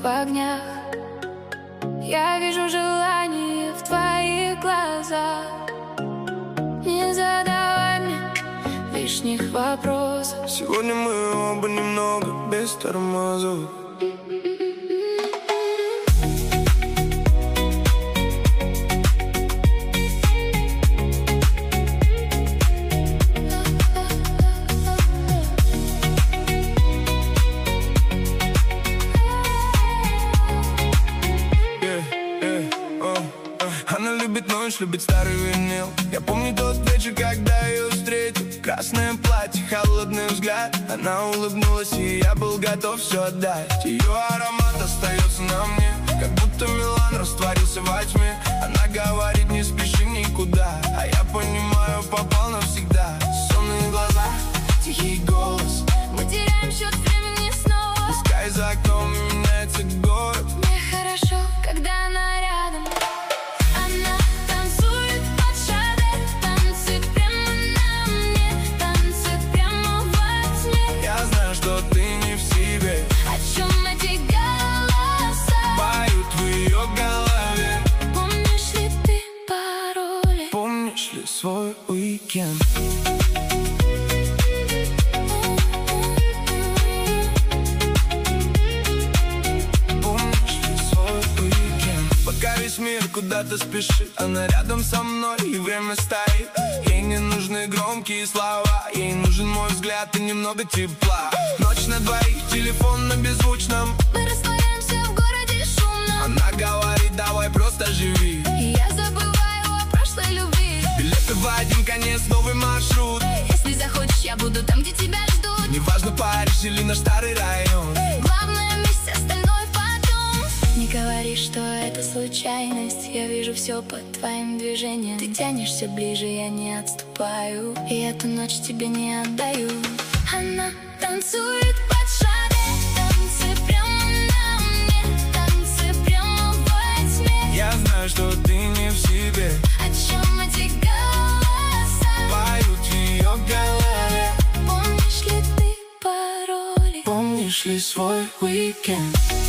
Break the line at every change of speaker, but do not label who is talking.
в огнях. Я вижу желание в твоих глазах. Не задавай мне лишних вопросов.
Сегодня мы оба немного без тормозов. Она любит ночь, любит старый винил. Я помню тот вечер, когда ее встретил. Красное платье, холодный взгляд. Она улыбнулась, и я был готов все отдать. Ее аромат остается на мне, как будто Милан растворился во тьме. Она говорит, не спеши никуда, а я понимаю, попал навсегда. Сонные глаза, тихий голос.
Мы теряем счет времени снова.
Пускай за окном меняется город.
Мне хорошо, когда она рядом. Она танцует под шаде, танцы прямо на мне, танцы прямо во тьме.
Я знаю, что ты не в себе.
О чем эти голоса
поют в ее голове.
Помнишь ли ты пароли?
Помнишь ли свой уикенд? Пока весь мир куда-то спешит, она рядом со мной, и время стоит. Ей не нужны громкие слова, ей нужен мой взгляд и немного тепла. Ночь на двоих, телефон на беззвучном.
Мы растворяемся в городе шумном.
Она говорит, давай просто живи.
И я забываю о прошлой любви.
Билеты в один конец, новый маршрут.
Если захочешь, я буду там, где тебя ждут.
Неважно, Париж или наш старый район.
Главное вместе, остальное потом. Не говори, что это случайность. Я вижу все по твоим движениям. Ты тянешься ближе, я не отступаю. И эту ночь тебе не отдаю. Она танцует под шаде, танцы прямо на мне, танцы прямо во тьме.
Я знаю, что ты не в себе.
О чем эти голоса
поют в ее голове.
Помнишь ли ты пароли?
Помнишь ли свой уикенд?